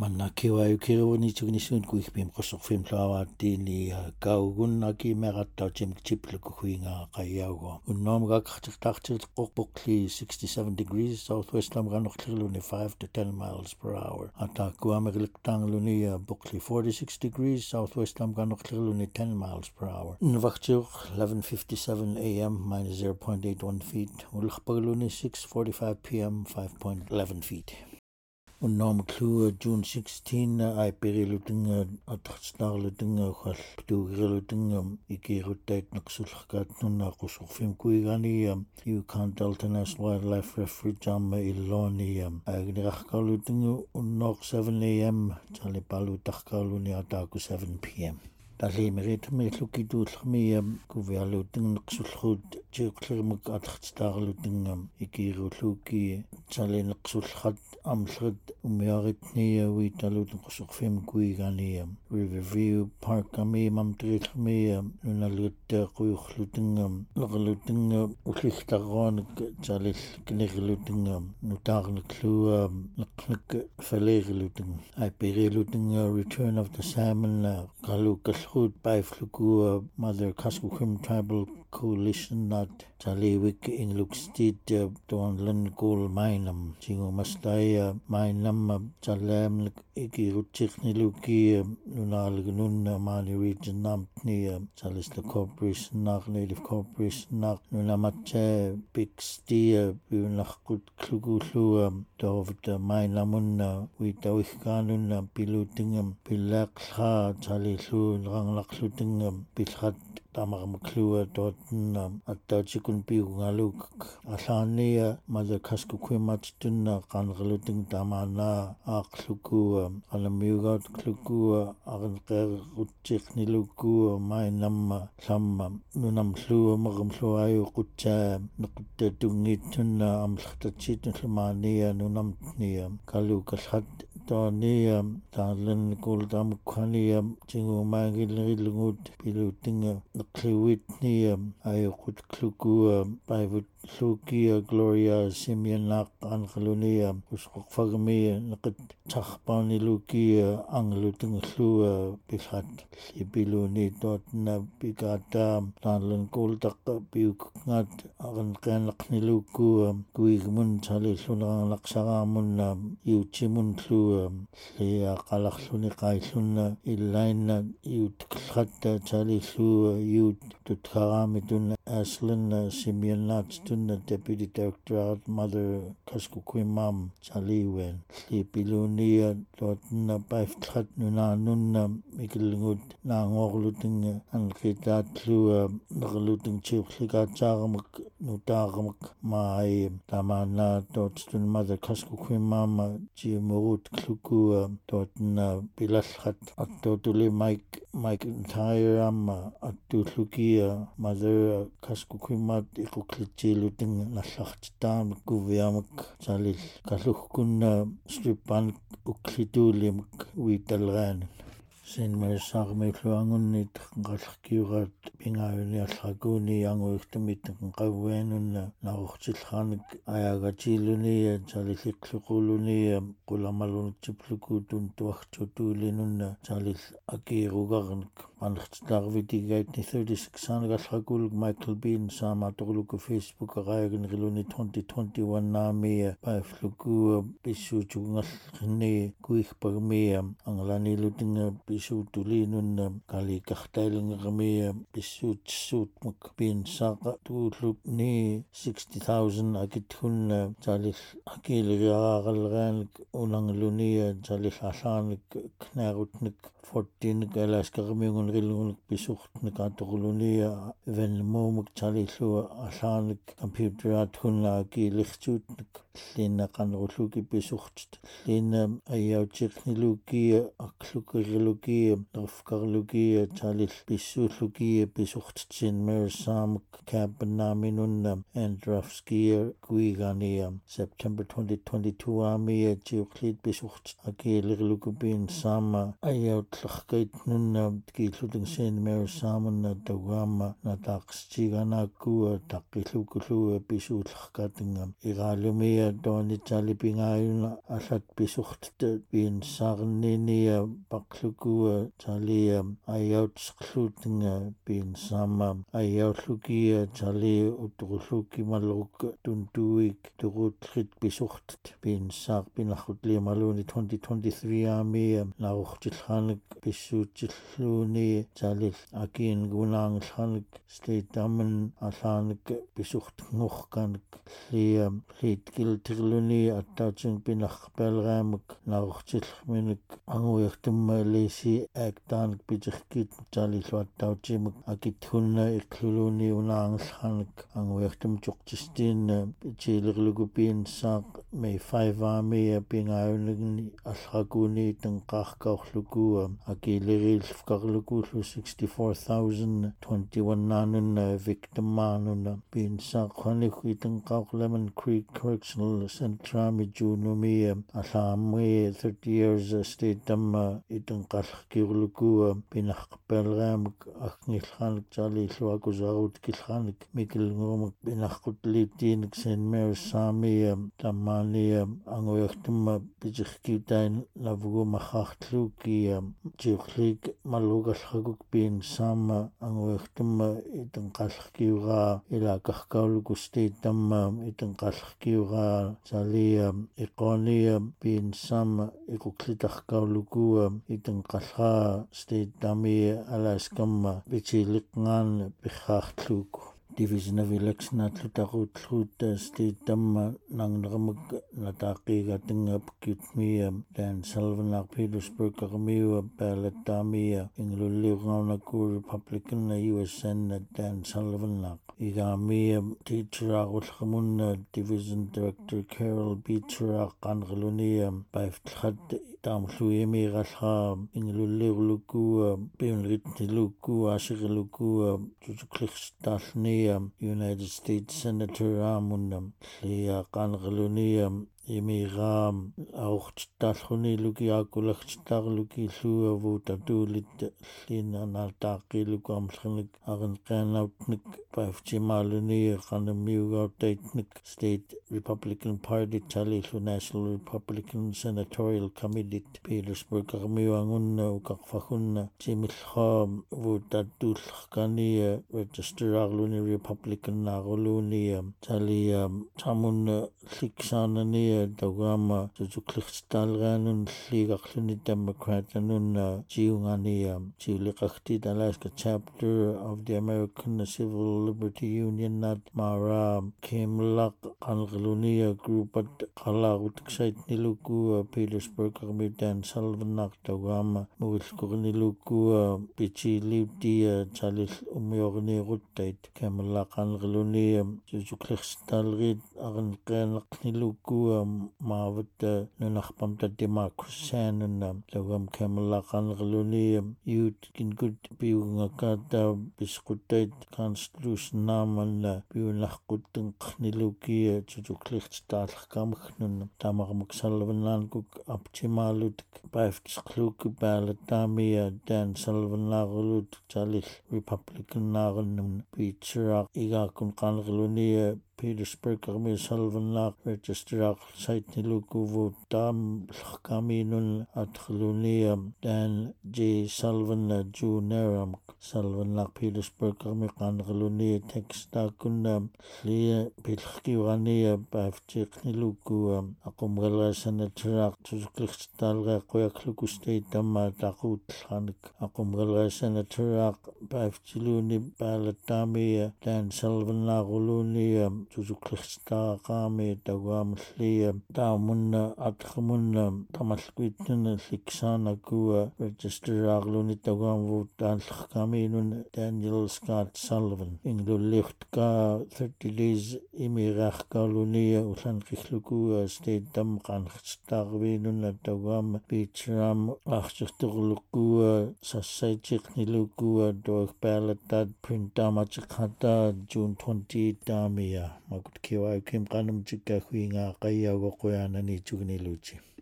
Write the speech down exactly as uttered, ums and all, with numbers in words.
Mannakiwa ukiruni tugnisun kuikpim qosorfim tlaavaattiini kaugunnaki meqattautim tiplukuhuinga qayyaugo unnoomga qartartartiqorpoqli sixty-seven degrees southwest lamqanorlirluni five to ten miles per hour ataakuameqliqtaangluni poqli forty-six degrees southwest lamqanorlirluni ten miles per hour nvaqtiuq eleven fifty-seven a m minus zero point eight one feet ulqpagluni six forty-five p m five point one one feet. Unnom klua June sixteenth ay perilutinga atartstarlutinga khal tuugrilutinga ikiruttait naqsullerkaat nunna qusorfim kuigani you can't International Wildlife Refuge amma illoni agniqarqalutinga unnoq seven a m talipalu tarqaluni ataaku seven p m талимеритми лукитууллерми кувиалуутин неқсуллерут тиуқлермак атартитаарлутингам икиируллууки талинеқсуллерат амлерит умиаритния уиталуутин қусорфим куигания Riverview Park ами мамтриллерми нуналуттеқуйорлутингам лерлутинга уллихтарроонак талил кинерлутингам нутаарнеклуа неқнек фалерилутинг айперилутинга Return of the Salmon qalukal Hood by Flugua Mother Kaskukim Tribal Coalition not Taliwik in Luxtit Don Lengul Minam Jingo Mastaya Minam Talem Ikirutikniluki Nunalgunun Mani region Namtni Talis the Corporation Nak Native Corporation Nak Nunamate Big Steer Bunakut Klugulu Dovt Minamun Witawihkanun Pilutingam Pilakha Talisu Ranglaklutingam Pilhat Tamarmaklua Dotnam Attachikun Piungaluk Alania Mother Kaskuquimat Tunna Kangaluting Tamana Akluku Alamugat Klukua Aranker Utchikniluku Mainam Lam Nunam Flua Magam Fluayu Kucha Nakutta Tungituna Amstachit Lamania Nunam Niam Kalukas Toniam Talan Kuldam Kwaniam Jingu Magilungut Pilutinga Kliwitniam Ayokut Klukua Pivot Lukia Gloria Simeonak Angelunia Usfagmi Nakit Chachbani Lukia Angluting Lua Pihat Sipiluni Dotna Pigata Talan Kuldak Piukat Arankanakniluku Guigmun Talisun Laksaramun Yuchimun Lua Lia Kalaksluni Kaisun Ilaina Yut Klata Talisu Yut Tutaramitun Aslan Simeonat Deputy Director Mother Kaskukwimam Chaliwen Lipilunia Dotna Paifkat Nuna Nuna Mikilgut Nangorluting and Kitatlu Naluting Chipsika Charmak Nutamak Mai Tamana Dotstun Mother Kaskukwimam Jimurut Kluku Dotna Pilashat Atotuli Mike Mike Entire Atutlukia Mother Kaskukwimat Ikukliti Luting Naslachtan Kuviamak Salil Kaluhkun Stripan Uklitulim Witalran Sen Mersarme Fluangunit Galkiurat Pingayuni Alhaguni Yanguitumit Kawenun Nauchilhanik Ayagachiluni Salikluluni Kulamalun Chiplukutun Tuachtulinun Salis Akirugarnik Manchtarvitigate thirty-six Alhagul Michael Bean Samaturluku Facebook Aragan Riluni twenty twenty-one Nami by Fluku Bisu Chungalni Kuich Permea Anglani Luting Bisu Tulinun Kali Kahtailing Ramea Bisu Suit Mukbin Saka to look ni sixty thousand Akitun Salis Akil Ragalran Unang Lunia Salis Asanik Knarutnik fourteen Galaskarmingun Rilun Bisuchtnik Atulunia Ven Momuk Salisu Asanik Computer Atuna Ki Lichtutnik Lina Kanruluki Bisucht Lina Ayauchikniluki Aklukriluki Rufkarluki Salis Bisutluki Bisuchtsin Mersam Kampanaminun and Rafski Guigania September twenty twenty-two Army Geoclid Bisucht Akilukubin Sama Ayaut Tlachkait Nuna Kiluting Saint Mersaman Dawama Natax Chiganaku Takilukulu Bisut Katingam Iralumi toani talipingaayuna allat pisuqtat piin saarniini paqluku tali ayautsqluutinga piin saama ayaulluki tali utuqulluki malruk tuntuik tuqutrit pisuqtat piin saaq pinarrutliamaluuni twenty twenty-three aami naruqtillaanik pissuutilluuni talil akiin gunaangillaanik state amen allaanik pisuqtngorkanik lia liitkiltirluni attaatin pinarpaalraamak naruqtillminik anguiartumma liisi aaktaanik pitirkit talilluattautimak akithunna iqluluni unaangillaanik anguiartum tuqtistiin pitilirlugu piin saaq May five aami pingaayunigni allrakuuni tenqaarkaorluku akiiliriilfkarlukullu sixty-four thousand twenty-one naanun victimaanuna piin saaqquanikui tenqaor Lemon Creek Correctional Centre mijuunumi allaamri thirty years state tamma itenqallerkiurluku pinarqappaalraamak arngillaanik taalilluakusarut killaanik mikilngurumak pinarqutliittiinik Saint Mary's saami tammaani anguiartumma pitirkiutain navugumarraartluuki tiuqliik mallugalrakuk piin saama anguiartumma itenqallerkiuraa ilaakarkauluku state tamma itenqallerkiuraa talia iqonia piin saama iquqlitarkauluku itenqallraa state tami Alaskamma pitiliqqaan pirraartluuku Division of Election atlutaquutluut state tamma nangnermak nataaqiigatingapkitmia Dan Sullivan Petersburg armiu ballottamia inglulliuqaunaku Republican U S N Dan Sullivan igaamia teacheraqulqamunna Division Director Carol Beecher qanqalunia paiftlhat taamlluimiiqallraa inglulliurluku piunritniluku aasiriluku tutuqlirstaalni United States Senator aamunna lia qanqalunia imiiraam aortitaalruni lukiaakulagtitaarluki lluavuutatuulit liinanaataaqiiluku amllernik arinqianautnik paiftimaaluni qanammiugautaitnik State Republican Party talillu National Republican Senatorial Committee Petersburg armiuangunna uqarfagunna timillraa vuutatuullerkani registerarluni Republican naaruluuni talia tamunna liksaanani taugaama tutuqlirtitaalraanun liiqarluni Democratanunna jiungani jiuliqartit Alaska Chapter of the American Civil Liberty Union nat mara kimlaq qanqaluni grupat qalaarutiksaitniluku Petersburg armi Dan Sullivan taugaama muilkurniluku pichiliutia talil umiorniiruttait kimlaq qanqaluni tutuqlirtitaalrit arinqianaqniluku maavata nunarpamta democracyannunna taugaam kimlaqanqaluni youth kinkut piungakata pisqutait constitution naamanna piunarquttenqniluki tutuqlirtitaallerkamagnunna tamarmak Sullivan-naankuk optimaalutik paiftisqluuki ballottamia Dan Sullivan-naarulut talil Republican-naarunnun Beecher igaakun qanqaluni Petersburg armi Sullivan registerar saitnilukuvu taam llerkamiinun atrluni Dan J Sullivan Junior Sullivan Petersburg armi qanqaluni textaakunna lia pillerkiurani paiftiiqniluku aqumrelasanatiraaq tutuqlirtitaalreeqquiakluku state tamma taquutlaanik aqumrelasanatiraaq paiftiluni ballottamia Dan Sullivan naaruluni tutuqlirtitaaqaami taugaamllia taamunna atqamunna tamalkuitnuna liksaanakua registerarluni taugaamvu taallerkamiinun Daniel Scott Sullivan inglulliurtka thirty days imiiraarkaaluni ullanqilluku state tam qanqertitaarviinuna taugaama Beecheram aartirtorluku sassaitiqniluku tuaq ballottat printaamatiqata June twenty-eighth taamia makut kiwa kim qanum tikka huinga qayaugoquyaanani tugniluuti